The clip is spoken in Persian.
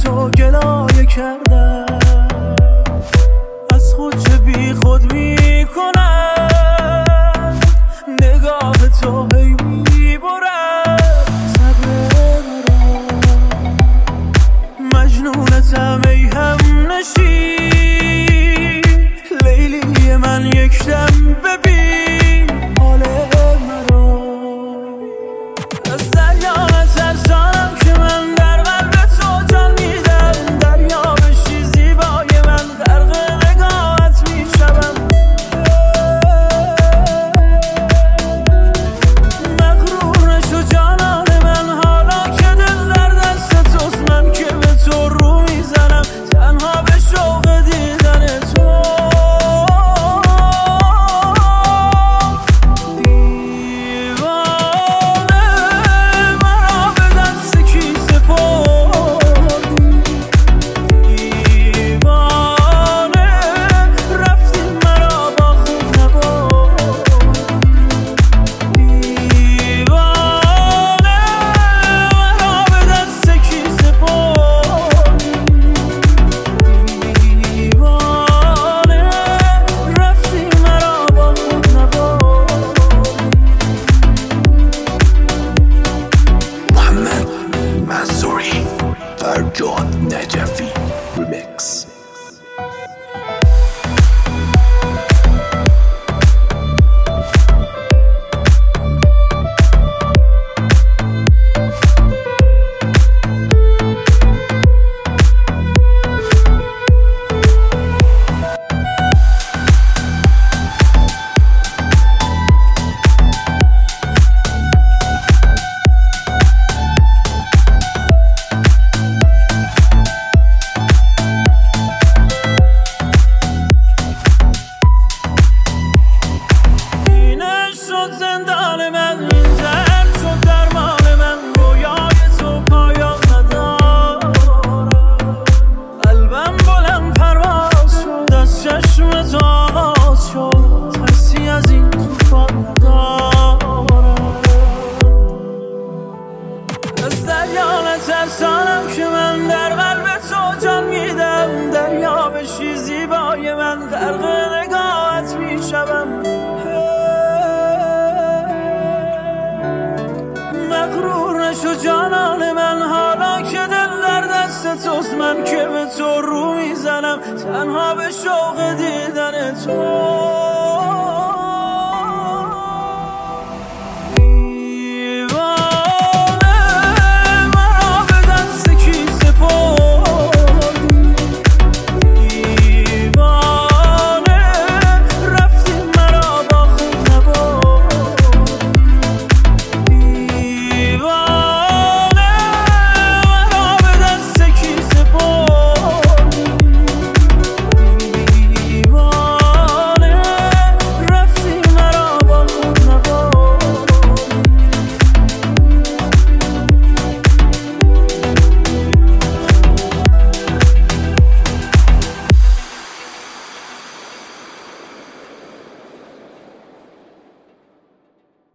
تو گلایه کردم، از خود چه بی خود میکنم، نگاه تو هی میبرد صبر مرا. مجنونتم ای هم نشین، لیلی من یک دم ببین حال مرا. از دریا نترسانم که من در قلب تو جان میدم، دریا بشی زیبای من غرق نگاهت میشوم. مغرور نشو جانان من حالا که دل در دست توست، من که به تو رو میزنم تنها به شوق دیدن تو. فرجاد نجفی ریمیکس. زندان من درد شد درمان من، رویای تو پایان ندارم. قلبم بلند پرواز شد از چشم تو آغاز شد، ترسی از این توفان ندارم. از دریا نترسانم که من در قلب تو جان میدم، دریا بشی زیبای من غرق نگاهت میشوم. مغرور نشو جانان من حالا که دل در دست توست، من که به تو رو میزنم تنها به شوق دیدن تو.